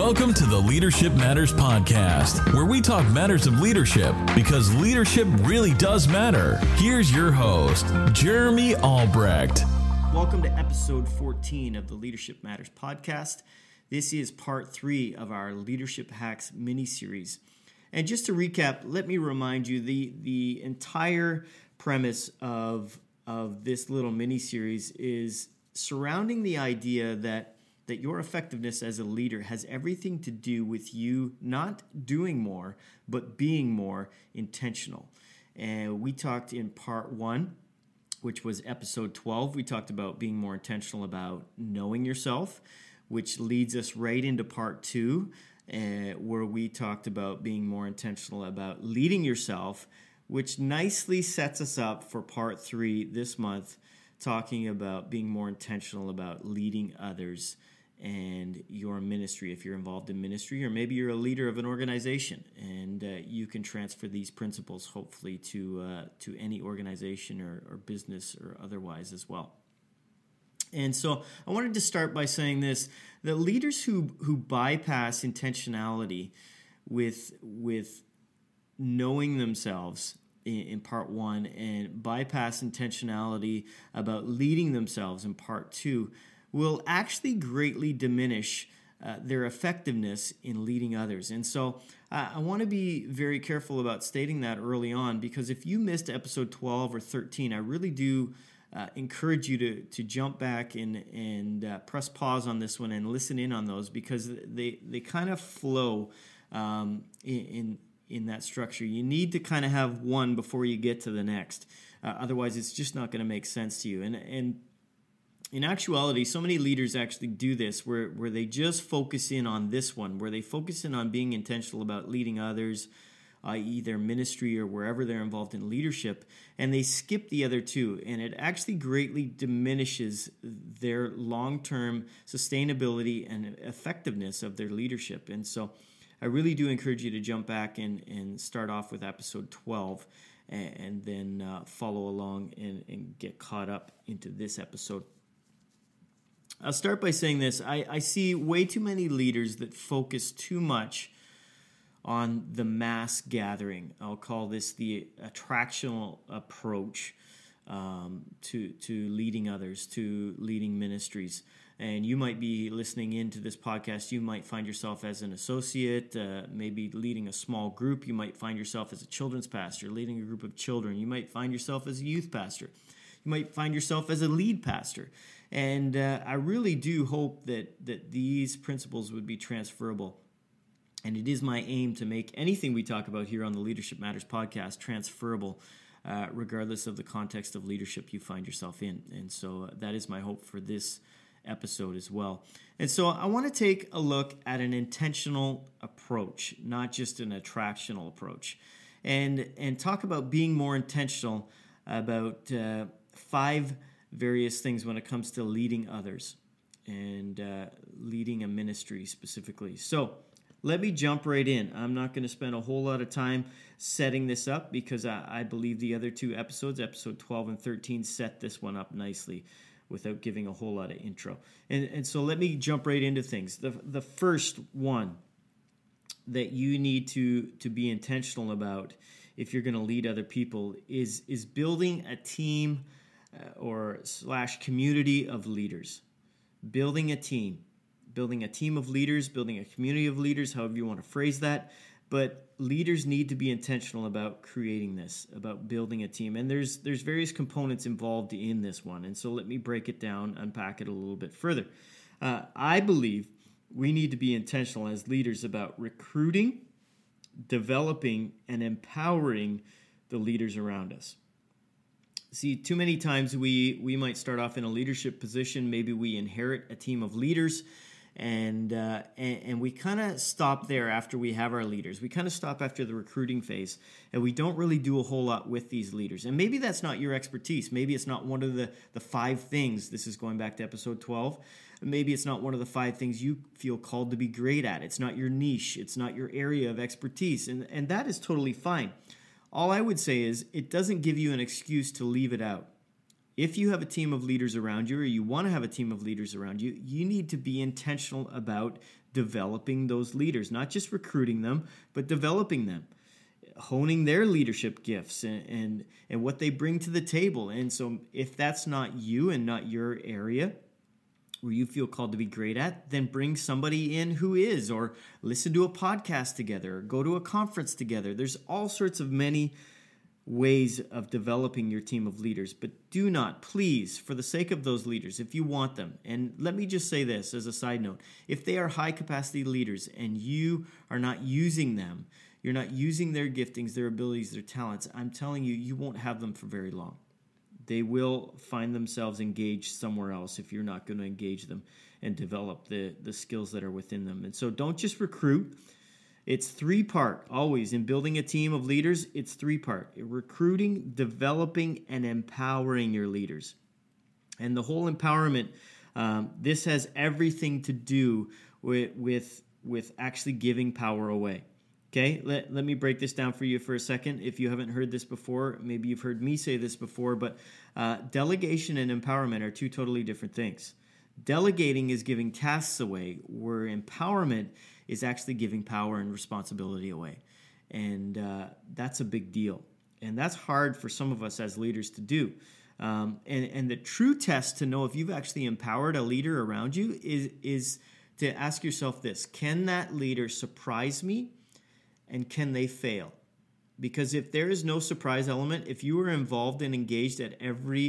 Welcome to the Leadership Matters Podcast, where we talk matters of leadership because leadership really does matter. Here's your host, Jeremy Albrecht. Welcome to episode 14 of the Leadership Matters Podcast. This is part 3 of our Leadership Hacks mini-series. And just to recap, let me remind you the entire premise of this little mini-series is surrounding the idea that your effectiveness as a leader has everything to do with you not doing more, but being more intentional. And we talked in part 1, which was episode 12. We talked about being more intentional about knowing yourself, which leads us right into part 2, where we talked about being more intentional about leading yourself, which nicely sets us up for part 3 this month, talking about being more intentional about leading others and your ministry, if you're involved in ministry, or maybe you're a leader of an organization, and you can transfer these principles hopefully to any organization or business or otherwise as well. And so I wanted to start by saying this: the leaders who bypass intentionality with knowing themselves in part 1 and bypass intentionality about leading themselves in part 2 will actually greatly diminish their effectiveness in leading others. And so I want to be very careful about stating that early on, because if you missed episode 12 or 13, I really do encourage you to jump back and press pause on this one and listen in on those, because they kind of flow in that structure. You need to kind of have one before you get to the next. Otherwise, it's just not going to make sense to you. And in actuality, so many leaders actually do this, where they just focus in on this one, where they focus in on being intentional about leading others, i.e. their ministry or wherever they're involved in leadership, and they skip the other two. And it actually greatly diminishes their long-term sustainability and effectiveness of their leadership. And so I really do encourage you to jump back and start off with episode 12 and then follow along and get caught up into this episode. I'll start by saying this. I see way too many leaders that focus too much on the mass gathering. I'll call this the attractional approach to leading others, to leading ministries. And you might be listening into this podcast. You might find yourself as an associate, maybe leading a small group. You might find yourself as a children's pastor, leading a group of children. You might find yourself as a youth pastor. You might find yourself as a lead pastor. And I really do hope that these principles would be transferable. And it is my aim to make anything we talk about here on the Leadership Matters podcast transferable, regardless of the context of leadership you find yourself in. And so that is my hope for this episode as well. And so I want to take a look at an intentional approach, not just an attractional approach, and talk about being more intentional about 5 various things when it comes to leading others and leading a ministry specifically. So let me jump right in. I'm not going to spend a whole lot of time setting this up, because I believe the other 2 episodes, episode 12 and 13, set this one up nicely without giving a whole lot of intro. And so let me jump right into things. The first one that you need to be intentional about if you're going to lead other people is building a team or / community of leaders. Building a team of leaders, building a community of leaders, however you want to phrase that. But leaders need to be intentional about creating this, about building a team. And there's various components involved in this one. And so let me break it down, unpack it a little bit further. I believe we need to be intentional as leaders about recruiting, developing, and empowering the leaders around us. See, too many times we might start off in a leadership position. Maybe we inherit a team of leaders, and we kind of stop there after we have our leaders. We kind of stop after the recruiting phase, and we don't really do a whole lot with these leaders. And maybe that's not your expertise. Maybe it's not one of the 5 things. This is going back to episode 12. Maybe it's not one of the 5 things you feel called to be great at. It's not your niche. It's not your area of expertise, and that is totally fine. All I would say is it doesn't give you an excuse to leave it out. if you have a team of leaders around you, or you want to have a team of leaders around you, you need to be intentional about developing those leaders, not just recruiting them, but developing them, honing their leadership gifts and what they bring to the table. And so if that's not you and not your area where you feel called to be great at, then bring somebody in who is, or listen to a podcast together, or go to a conference together. There's all sorts of many ways of developing your team of leaders, but do not, please, for the sake of those leaders, if you want them, and let me just say this as a side note, if they are high capacity leaders and you are not using them, you're not using their giftings, their abilities, their talents, I'm telling you, you won't have them for very long. They will find themselves engaged somewhere else if you're not going to engage them and develop the skills that are within them. And so don't just recruit. It's three-part, always. In building a team of leaders, it's three-part. Recruiting, developing, and empowering your leaders. And the whole empowerment, this has everything to do with actually giving power away. Okay, let me break this down for you for a second. If you haven't heard this before, maybe you've heard me say this before, but delegation and empowerment are two totally different things. Delegating is giving tasks away, where empowerment is actually giving power and responsibility away. And that's a big deal. And that's hard for some of us as leaders to do. And the true test to know if you've actually empowered a leader around you is to ask yourself this: can that leader surprise me? And can they fail? Because if there is no surprise element, if you are involved and engaged at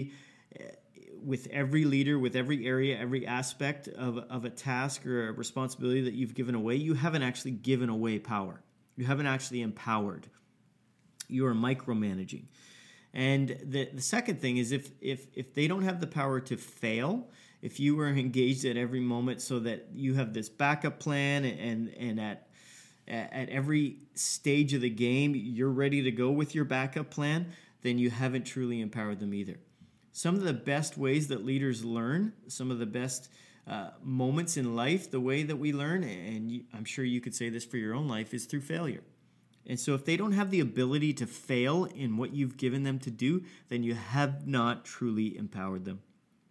with every leader, with every area, every aspect of a task or a responsibility that you've given away, you haven't actually given away power. You haven't actually empowered. You are micromanaging. And the second thing is if they don't have the power to fail, if you are engaged at every moment so that you have this backup plan and at every stage of the game, you're ready to go with your backup plan, then you haven't truly empowered them either. Some of the best ways that leaders learn, some of the best moments in life, the way that we learn, and I'm sure you could say this for your own life, is through failure. And so if they don't have the ability to fail in what you've given them to do, then you have not truly empowered them.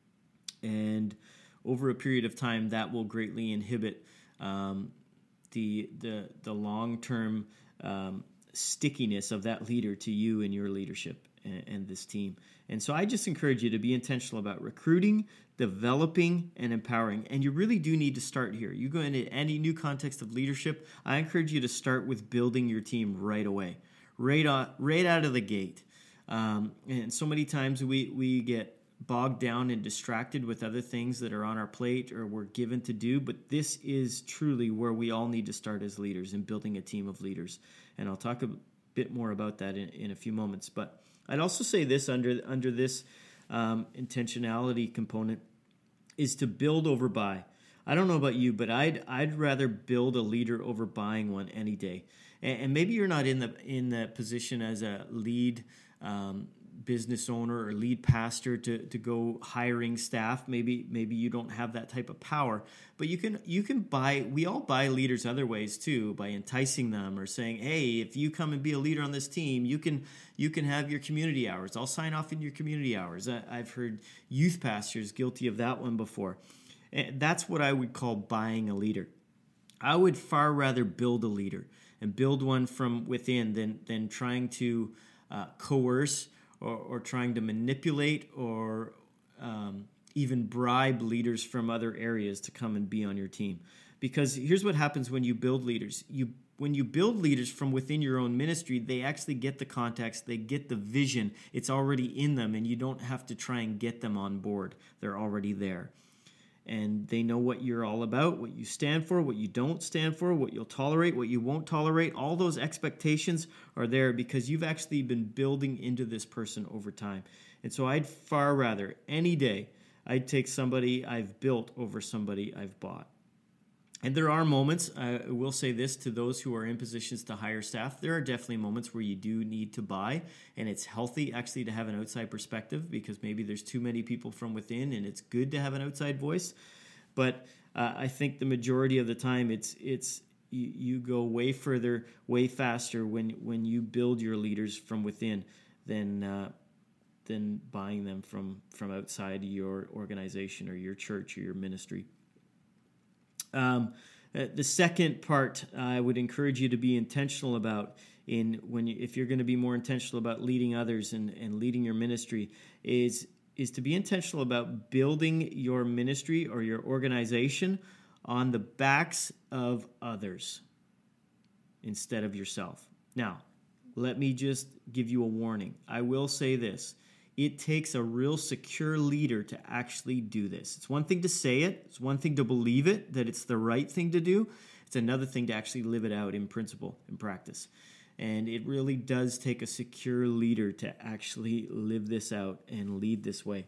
And over a period of time, that will greatly inhibit the long-term stickiness of that leader to you and your leadership and this team. And so I just encourage you to be intentional about recruiting, developing, and empowering. And you really do need to start here. You go into any new context of leadership, I encourage you to start with building your team right away, right out of the gate. And so many times we get bogged down and distracted with other things that are on our plate or we're given to do, but this is truly where we all need to start as leaders in building a team of leaders. And I'll talk a bit more about that in a few moments. But I'd also say this under this intentionality component is to build over buy. I don't know about you, but I'd rather build a leader over buying one any day. And maybe you're not in the position as a lead business owner or lead pastor to go hiring staff. Maybe you don't have that type of power, but you can buy. We all buy leaders other ways too, by enticing them or saying, hey, if you come and be a leader on this team, you can have your community hours. I'll sign off in your community hours. I've heard youth pastors guilty of that one before. And that's what I would call buying a leader. I would far rather build a leader and build one from within than trying to coerce or trying to manipulate or even bribe leaders from other areas to come and be on your team. Because here's what happens when you build leaders. When you build leaders from within your own ministry, they actually get the context, they get the vision. It's already in them, and you don't have to try and get them on board. They're already there. And they know what you're all about, what you stand for, what you don't stand for, what you'll tolerate, what you won't tolerate. All those expectations are there because you've actually been building into this person over time. And so I'd far rather, any day, I'd take somebody I've built over somebody I've bought. And there are moments, I will say this to those who are in positions to hire staff, there are definitely moments where you do need to buy, and it's healthy actually to have an outside perspective because maybe there's too many people from within and it's good to have an outside voice. But I think the majority of the time it's you go way further, way faster when you build your leaders from within than than buying them from outside your organization or your church or your ministry. The second part I would encourage you to be intentional about if you're going to be more intentional about leading others and leading your ministry is to be intentional about building your ministry or your organization on the backs of others instead of yourself. Now, let me just give you a warning. I will say this. It takes a real secure leader to actually do this. It's one thing to say it. It's one thing to believe it, that it's the right thing to do. It's another thing to actually live it out in principle, in practice. And it really does take a secure leader to actually live this out and lead this way.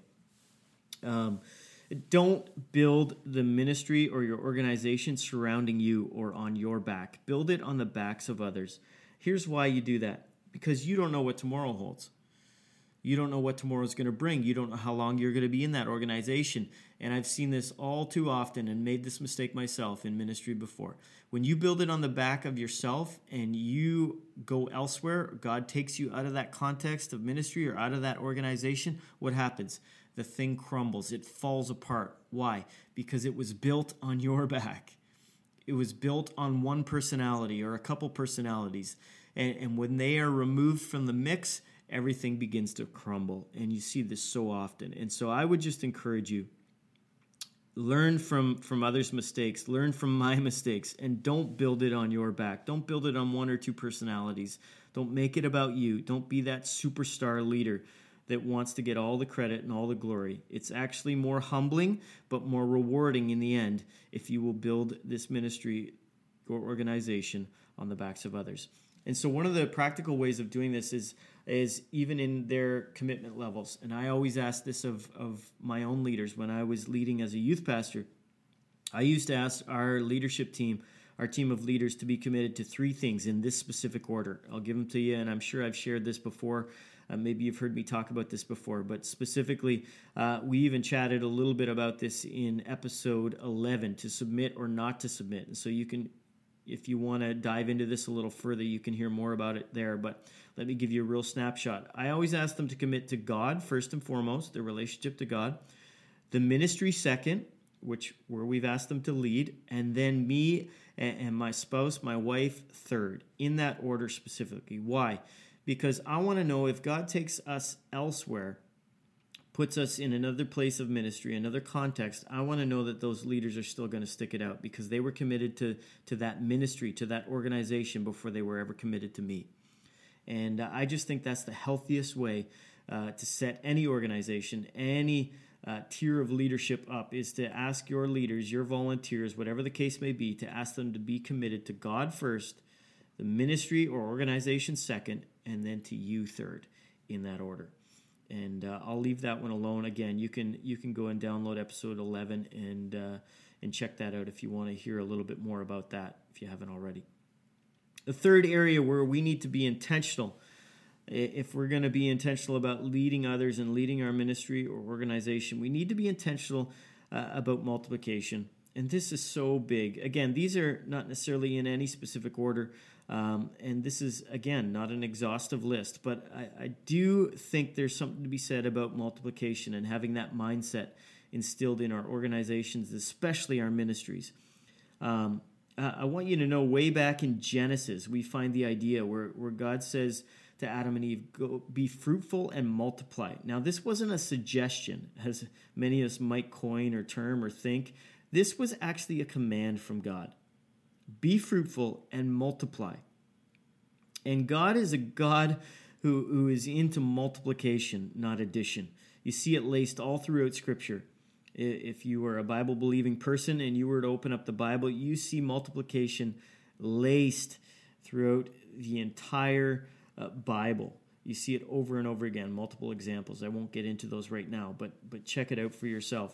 Don't build the ministry or your organization surrounding you or on your back. Build it on the backs of others. Here's why you do that. Because you don't know what tomorrow holds. You don't know what tomorrow's going to bring. You don't know how long you're going to be in that organization. And I've seen this all too often and made this mistake myself in ministry before. When you build it on the back of yourself and you go elsewhere, God takes you out of that context of ministry or out of that organization, what happens? The thing crumbles. It falls apart. Why? Because it was built on your back. It was built on one personality or a couple personalities. And when they are removed from the mix, everything begins to crumble. And you see this so often. And so I would just encourage you, learn from others' mistakes, learn from my mistakes, and don't build it on your back. Don't build it on one or two personalities. Don't make it about you. Don't be that superstar leader that wants to get all the credit and all the glory. It's actually more humbling, but more rewarding in the end if you will build this ministry or organization on the backs of others. And so one of the practical ways of doing this is even in their commitment levels. And I always ask this of my own leaders. When I was leading as a youth pastor, I used to ask our leadership team, our team of leaders, to be committed to 3 things in this specific order. I'll give them to you, and I'm sure I've shared this before. Maybe you've heard me talk about this before, but specifically, we even chatted a little bit about this in episode 11, to submit or not to submit. And so you can, if you want to dive into this a little further, you can hear more about it there. But let me give you a real snapshot. I always ask them to commit to God first and foremost, their relationship to God. The ministry second, where we've asked them to lead. And then me and my spouse, my wife, third, in that order specifically. Why? Because I want to know if God takes us elsewhere, puts us in another place of ministry, another context, I want to know that those leaders are still going to stick it out because they were committed to that ministry, to that organization before they were ever committed to me. And I just think that's the healthiest way to set any organization, any tier of leadership up, is to ask your leaders, your volunteers, whatever the case may be, to ask them to be committed to God first, the ministry or organization second, and then to you third, in that order. And I'll leave that one alone. Again, you can go and download episode 11 and check that out if you want to hear a little bit more about that, if you haven't already. The third area where we need to be intentional, if we're going to be intentional about leading others and leading our ministry or organization, we need to be intentional about multiplication. And this is so big. Again, these are not necessarily in any specific order. And this is, again, not an exhaustive list, but I do think there's something to be said about multiplication and having that mindset instilled in our organizations, especially our ministries. I want you to know, way back in Genesis, we find the idea where God says to Adam and Eve, "Go, be fruitful and multiply." Now, this wasn't a suggestion, as many of us might coin or term or think. This was actually a command from God. Be fruitful and multiply. And God is a God who is into multiplication, not addition. You see it laced all throughout Scripture. If you are a Bible-believing person and you were to open up the Bible, you see multiplication laced throughout the entire Bible. You see it over and over again, multiple examples. I won't get into those right now, but check it out for yourself.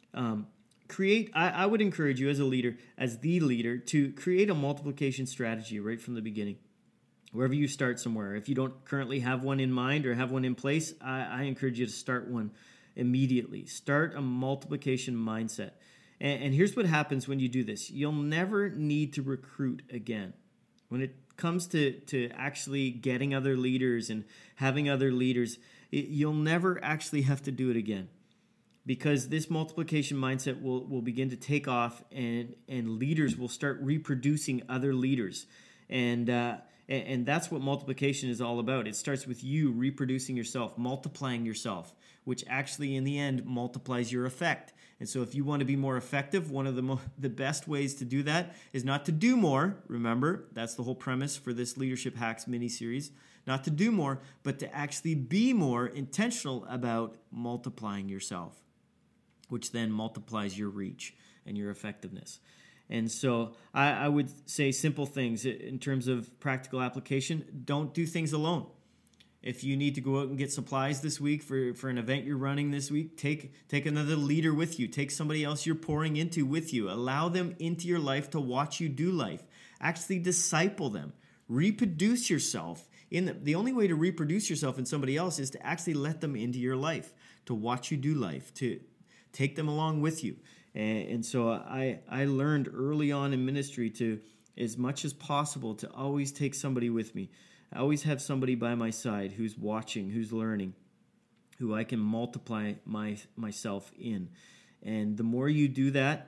I would encourage you as a leader, as the leader, to create a multiplication strategy right from the beginning. Wherever you start somewhere. If you don't currently have one in mind or have one in place, I encourage you to start one immediately. Start a multiplication mindset. And here's what happens when you do this. You'll never need to recruit again. When it comes to actually getting other leaders and having other leaders, you'll never actually have to do it again, because this multiplication mindset will begin to take off, and leaders will start reproducing other leaders. And that's what multiplication is all about. It starts with you reproducing yourself, multiplying yourself, which actually in the end multiplies your effect. And so if you want to be more effective, one of the best ways to do that is not to do more. Remember, that's the whole premise for this Leadership Hacks mini-series. Not to do more, but to actually be more intentional about multiplying yourself, which then multiplies your reach and your effectiveness. And so I would say simple things in terms of practical application. Don't do things alone. If you need to go out and get supplies this week for an event you're running this week, take another leader with you. Take somebody else you're pouring into with you. Allow them into your life to watch you do life. Actually disciple them. Reproduce yourself. The only way to reproduce yourself in somebody else is to actually let them into your life, to watch you do life, to take them along with you. And so I learned early on in ministry to, as much as possible, to always take somebody with me. I always have somebody by my side who's watching, who's learning, who I can multiply myself in. And the more you do that,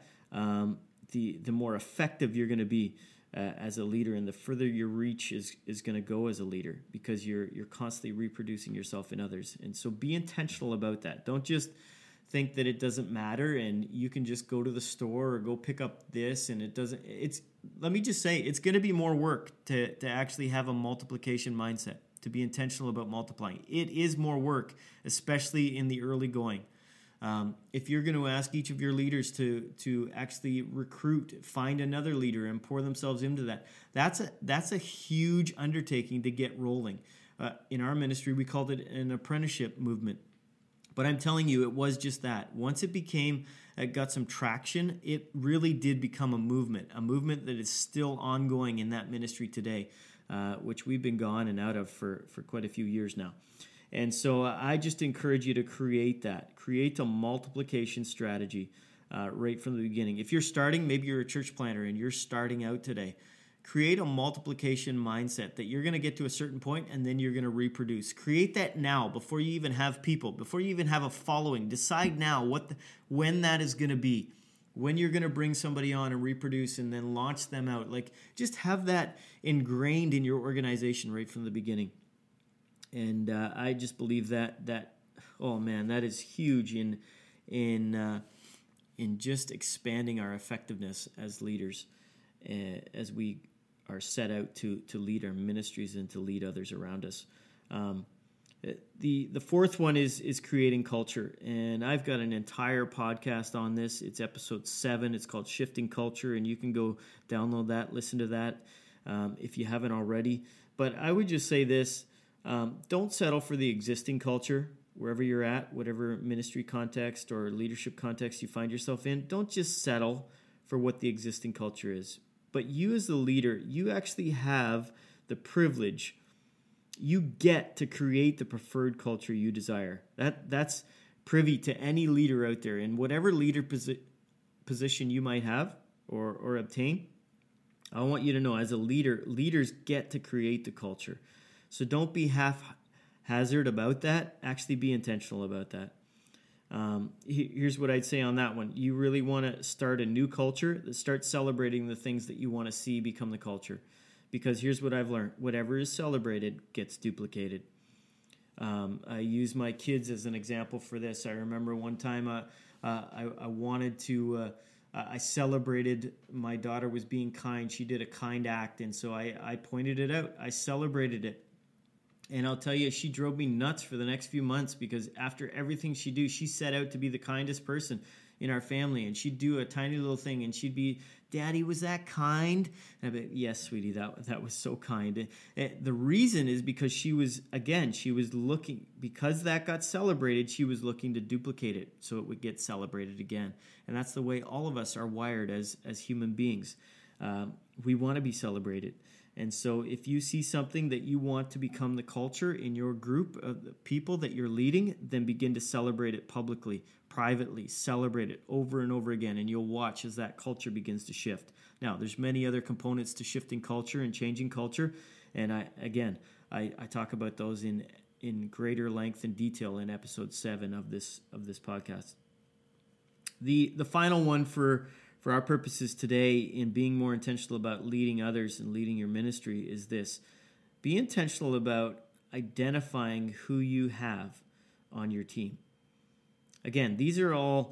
the more effective you're going to be as a leader, and the further your reach is going to go as a leader, because you're constantly reproducing yourself in others. And so be intentional about that. Don't just think that it doesn't matter and you can just go to the store or go pick up this and it doesn't. Let me just say, it's going to be more work to actually have a multiplication mindset, to be intentional about multiplying. It is more work, especially in the early going. If you're going to ask each of your leaders to actually recruit, find another leader and pour themselves into that, that's a huge undertaking to get rolling. In our ministry, we called it an apprenticeship movement. But I'm telling you, it was just that. Once it got some traction, it really did become a movement that is still ongoing in that ministry today, which we've been gone and out of for quite a few years now. And so I just encourage you to create that. Create a multiplication strategy right from the beginning. If you're starting, maybe you're a church planter and you're starting out today, create a multiplication mindset that you're going to get to a certain point and then you're going to reproduce. Create that now before you even have people, before you even have a following. Decide now when that is going to be, when you're going to bring somebody on and reproduce and then launch them out. Like, just have that ingrained in your organization right from the beginning. And I just believe that oh man, that is huge in just expanding our effectiveness as leaders, as we are set out to lead our ministries and to lead others around us. The fourth one is creating culture, and I've got an entire podcast on this. It's episode 7. It's called Shifting Culture, and you can go download that, listen to that if you haven't already. But I would just say this: don't settle for the existing culture wherever you're at, whatever ministry context or leadership context you find yourself in. Don't just settle for what the existing culture is. But you as the leader, you actually have the privilege. You get to create the preferred culture you desire. That's privy to any leader out there. And whatever leader position you might have or obtain, I want you to know, as a leader, leaders get to create the culture. So don't be haphazard about that. Actually be intentional about that. Here's what I'd say on that one. You really want to start a new culture. Start celebrating the things that you want to see become the culture. Because here's what I've learned. Whatever is celebrated gets duplicated. I use my kids as an example for this. I remember one time I wanted to... I celebrated my daughter was being kind. She did a kind act, and so I pointed it out. I celebrated it. And I'll tell you, she drove me nuts for the next few months, because after everything she do, she set out to be the kindest person in our family. And she'd do a tiny little thing, and she'd be, "Daddy, was that kind?" And I'd be, "Yes, sweetie, that was so kind." The reason is because she was looking, because that got celebrated, she was looking to duplicate it so it would get celebrated again. And that's the way all of us are wired as human beings. We want to be celebrated. And so if you see something that you want to become the culture in your group of the people that you're leading, then begin to celebrate it publicly, privately, celebrate it over and over again, and you'll watch as that culture begins to shift. Now, there's many other components to shifting culture and changing culture, and I talk about those in in greater length and detail in episode 7 of this podcast. The final one for our purposes today in being more intentional about leading others and leading your ministry is this: be intentional about identifying who you have on your team. Again, these all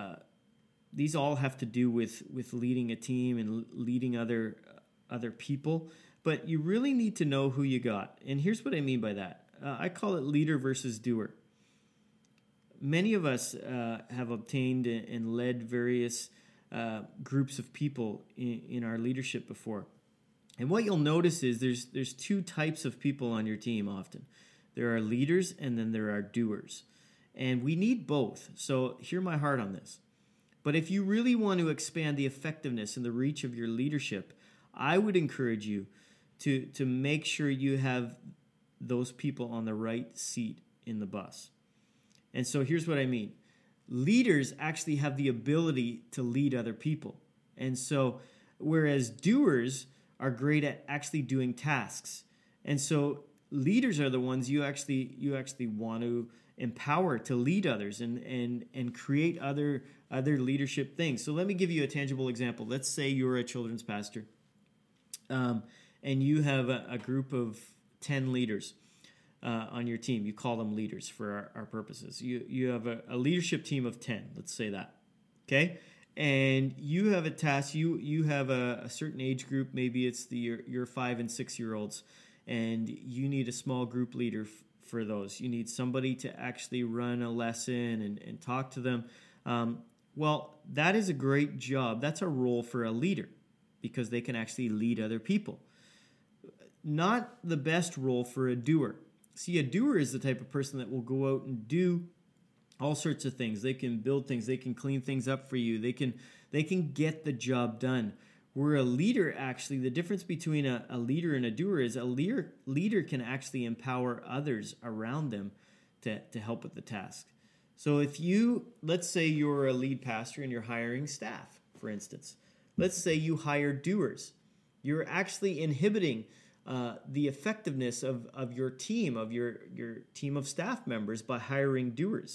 have to do with leading a team and leading other people, but you really need to know who you got. And here's what I mean by that. I call it leader versus doer. Many of us have obtained and led various groups of people in our leadership before. And what you'll notice is there's two types of people on your team often. There are leaders and then there are doers. And we need both. So hear my heart on this. But if you really want to expand the effectiveness and the reach of your leadership, I would encourage you to make sure you have those people on the right seat in the bus. And so here's what I mean. Leaders actually have the ability to lead other people. And so whereas doers are great at actually doing tasks. And so leaders are the ones you actually want to empower to lead others and create other leadership things. So let me give you a tangible example. Let's say you're a children's pastor, and you have a group of 10 leaders on your team. You call them leaders for our purposes. You have a leadership team of 10, let's say that, okay? And you have a task, you have a certain age group, maybe it's your 5 and 6 year olds, and you need a small group leader for those. You need somebody to actually run a lesson and talk to them. Well, that is a great job. That's a role for a leader because they can actually lead other people. Not the best role for a doer. See, a doer is the type of person that will go out and do all sorts of things. They can build things. They can clean things up for you. They can get the job done. Where a leader, actually, the difference between a leader and a doer is a leader can actually empower others around them to help with the task. So let's say you're a lead pastor and you're hiring staff, for instance. Let's say you hire doers. You're actually inhibiting the effectiveness of your team, of your team of staff members by hiring doers.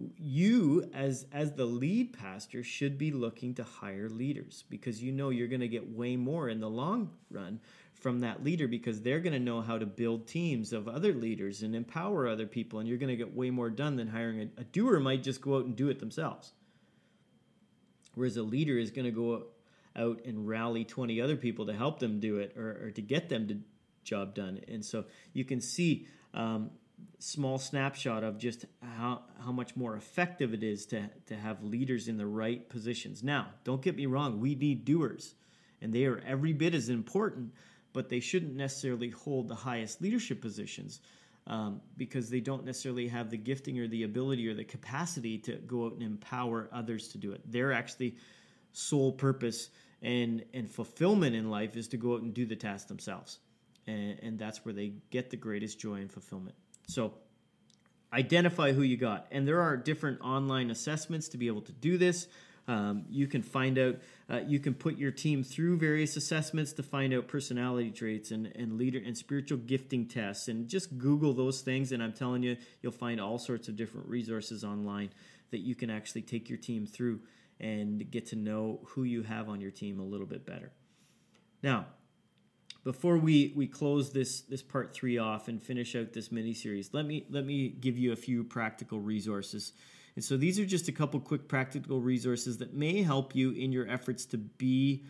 You, as the lead pastor, should be looking to hire leaders because you know you're going to get way more in the long run from that leader because they're going to know how to build teams of other leaders and empower other people, and you're going to get way more done than hiring a doer might just go out and do it themselves. Whereas a leader is going to go out and rally 20 other people to help them do it or to get them the job done. And so you can see small snapshot of just how much more effective it is to have leaders in the right positions. Now, don't get me wrong, we need doers, and they are every bit as important, but they shouldn't necessarily hold the highest leadership positions because they don't necessarily have the gifting or the ability or the capacity to go out and empower others to do it. Their actually sole purpose and fulfillment in life is to go out and do the task themselves. And that's where they get the greatest joy and fulfillment. So identify who you got. And there are different online assessments to be able to do this. You can find out, you can put your team through various assessments to find out personality traits and leader and spiritual gifting tests. And just Google those things. And I'm telling you, you'll find all sorts of different resources online that you can actually take your team through and get to know who you have on your team a little bit better. Now, before we close this part 3 off and finish out this mini-series, let me give you a few practical resources. And so these are just a couple quick practical resources that may help you in your efforts to be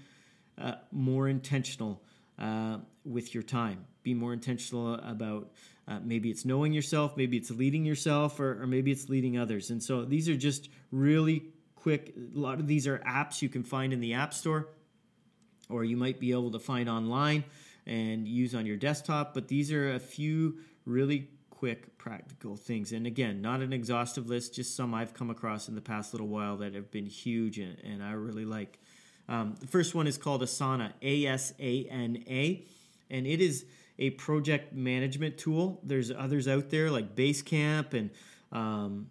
more intentional with your time. Be more intentional about maybe it's knowing yourself, maybe it's leading yourself, or maybe it's leading others. And so these are just really quick. A lot of these are apps you can find in the App Store, or you might be able to find online and use on your desktop. But these are a few really quick, practical things. And again, not an exhaustive list, just some I've come across in the past little while that have been huge and I really like. The first one is called Asana, A-S-A-N-A, and it is a project management tool. There's others out there like Basecamp and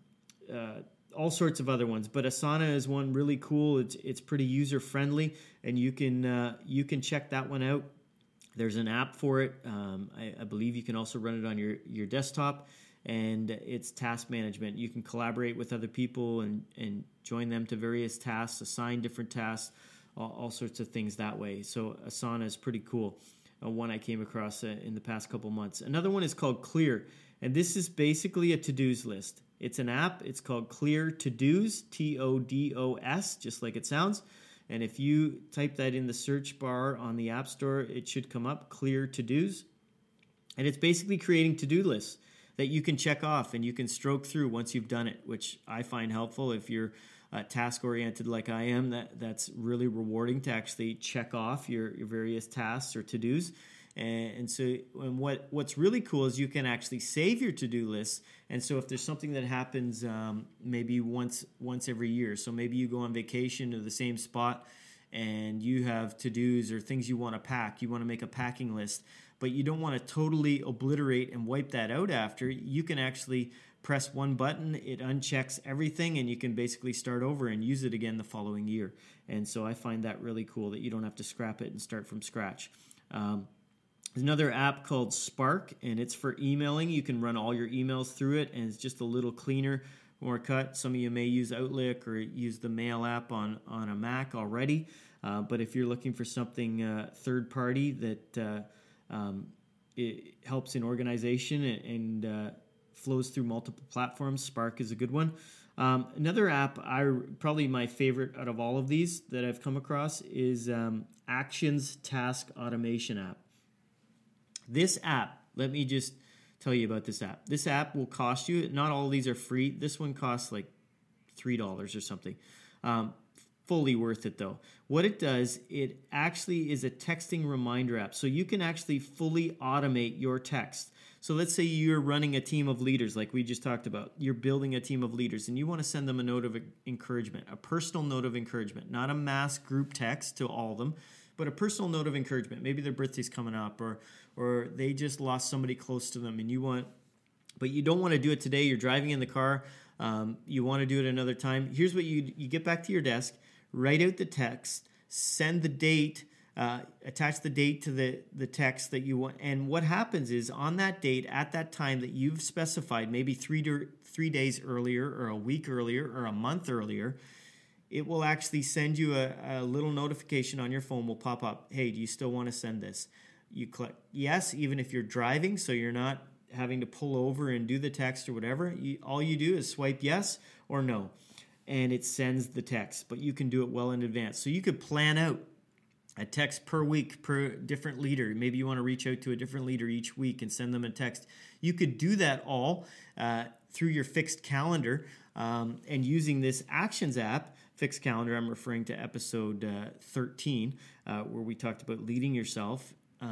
all sorts of other ones, but Asana is one really cool. It's pretty user friendly, and you can check that one out. There's an app for it. I believe you can also run it on your desktop, and it's task management. You can collaborate with other people and join them to various tasks, assign different tasks, all sorts of things that way. So Asana is pretty cool. One I came across in the past couple months. Another one is called Clear, and this is basically a to-dos list. It's an app. It's called Clear To-Dos, TODOS, just like it sounds. And if you type that in the search bar on the App Store, it should come up, Clear To-Dos. And it's basically creating to-do lists that you can check off and you can stroke through once you've done it, which I find helpful. If you're task-oriented like I am, that's really rewarding to actually check off your various tasks or to-dos. And what's really cool is you can actually save your to-do lists. And so if there's something that happens maybe once every year, so maybe you go on vacation to the same spot and you have to-dos or things you want to pack, you want to make a packing list, but you don't want to totally obliterate and wipe that out after, you can actually press one button, it unchecks everything, and you can basically start over and use it again the following year. And so I find that really cool that you don't have to scrap it and start from scratch. There's another app called Spark, and it's for emailing. You can run all your emails through it, and it's just a little cleaner, more cut. Some of you may use Outlook or use the Mail app on a Mac already. But if you're looking for something third party that it helps in organization and flows through multiple platforms, Spark is a good one. Another app, probably my favorite out of all of these that I've come across, is Actions Task Automation app. This app, let me just tell you about this app. This app will cost you, not all of these are free. This one costs like $3 or something. Fully worth it though. What it does, it actually is a texting reminder app. So you can actually fully automate your text. So let's say you're running a team of leaders like we just talked about. You're building a team of leaders and you want to send them a note of encouragement, a personal note of encouragement, not a mass group text to all of them, but a personal note of encouragement. Maybe their birthday's coming up or they just lost somebody close to them and but you don't want to do it today. You're driving in the car. You want to do it another time. Here's what you get back to your desk, write out the text, send the date, attach the date to the text that you want. And what happens is on that date, at that time that you've specified, maybe 3 days earlier or a week earlier or a month earlier, it will actually send you a little notification on your phone will pop up. Hey, do you still want to send this? You click yes, even if you're driving, so you're not having to pull over and do the text or whatever. All you do is swipe yes or no, and it sends the text. But you can do it well in advance. So you could plan out a text per week per different leader. Maybe you want to reach out to a different leader each week and send them a text. You could do that all through your fixed calendar and using this Actions app. Fixed calendar, I'm referring to episode 13 where we talked about leading yourself.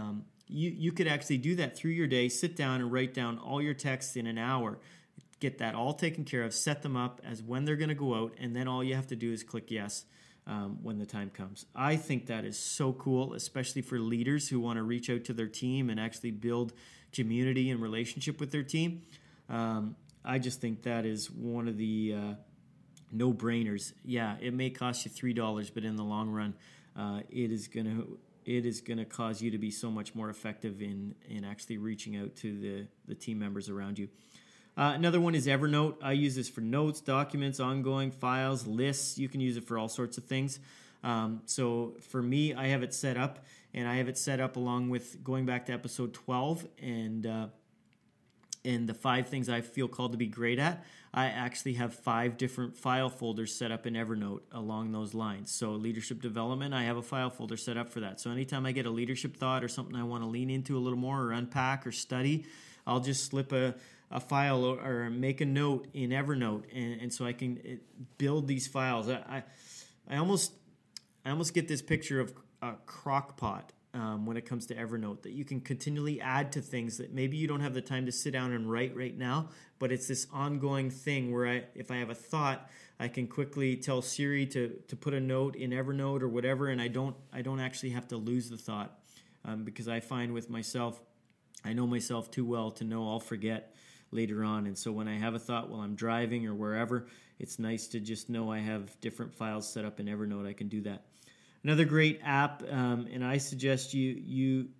You could actually do that through your day, sit down and write down all your texts in an hour, get that all taken care of, set them up as when they're going to go out, and then all you have to do is click yes when the time comes. I think that is so cool, especially for leaders who want to reach out to their team and actually build community and relationship with their team. I just think that is one of the no-brainers. Yeah, it may cost you $3, but in the long run, it is going to cause you to be so much more effective in actually reaching out to the team members around you. Another one is Evernote. I use this for notes, documents, ongoing files, lists. You can use it for all sorts of things. So for me, I have it set up, and I have it set up along with going back to episode 12 and the 5 things I feel called to be great at. I actually have 5 different file folders set up in Evernote along those lines. So leadership development, I have a file folder set up for that. So anytime I get a leadership thought or something I want to lean into a little more or unpack or study, I'll just slip a file or make a note in Evernote, and so I can build these files. I almost get this picture of a crock pot when it comes to Evernote, that you can continually add to things that maybe you don't have the time to sit down and write right now, but it's this ongoing thing where if I have a thought, I can quickly tell Siri to put a note in Evernote or whatever, and I don't actually have to lose the thought because I find with myself, I know myself too well to know I'll forget later on. And so when I have a thought while I'm driving or wherever, it's nice to just know I have different files set up in Evernote. I can do that. Another great app, and I suggest you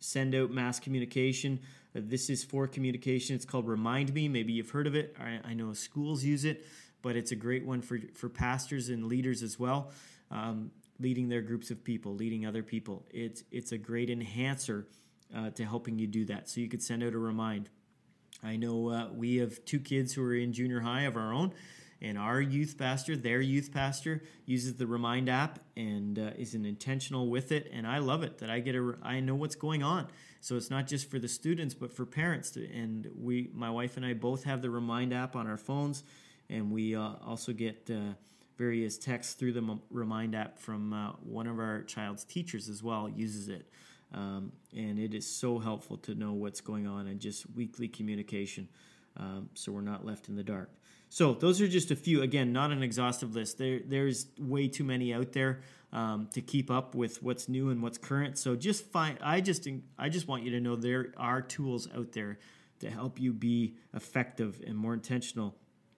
send out mass communication. This is for communication. It's called Remind Me. Maybe you've heard of it. I know schools use it, but it's a great one for pastors and leaders as well, leading their groups of people, leading other people. It's a great enhancer to helping you do that. So you could send out a remind. I know we have 2 kids who are in junior high of our own, and our youth pastor, their youth pastor, uses the Remind app and is intentional with it. And I love it that I know what's going on. So it's not just for the students, but for parents. And my wife and I both have the Remind app on our phones, and we also get various texts through the Remind app from one of our child's teachers as well, uses it. And it is so helpful to know what's going on and just weekly communication, so we're not left in the dark. So those are just a few. Again, not an exhaustive list. There's way too many out there to keep up with what's new and what's current. So just I just want you to know there are tools out there to help you be effective and more intentional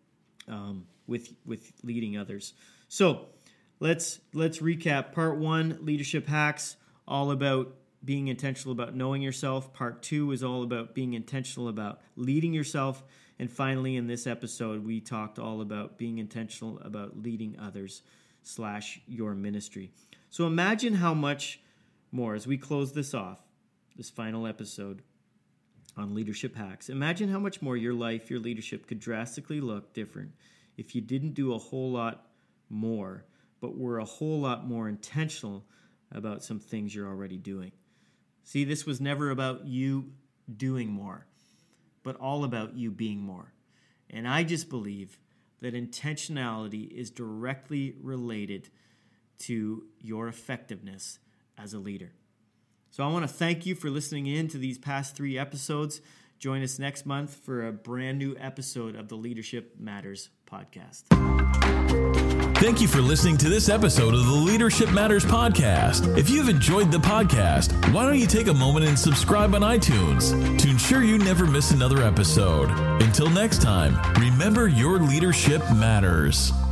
with leading others. So let's recap. Part 1, leadership hacks, all about being intentional about knowing yourself. Part 2 is all about being intentional about leading yourself. And finally, in this episode, we talked all about being intentional about leading others / your ministry. So imagine how much more, as we close this off, this final episode on leadership hacks, imagine how much more your life, your leadership could drastically look different if you didn't do a whole lot more, but were a whole lot more intentional about some things you're already doing. See, this was never about you doing more, but all about you being more. And I just believe that intentionality is directly related to your effectiveness as a leader. So I want to thank you for listening in to these past 3 episodes. Join us next month for a brand new episode of the Leadership Matters podcast. Thank you for listening to this episode of the Leadership Matters podcast. If you've enjoyed the podcast, why don't you take a moment and subscribe on iTunes to ensure you never miss another episode. Until next time, remember your leadership matters.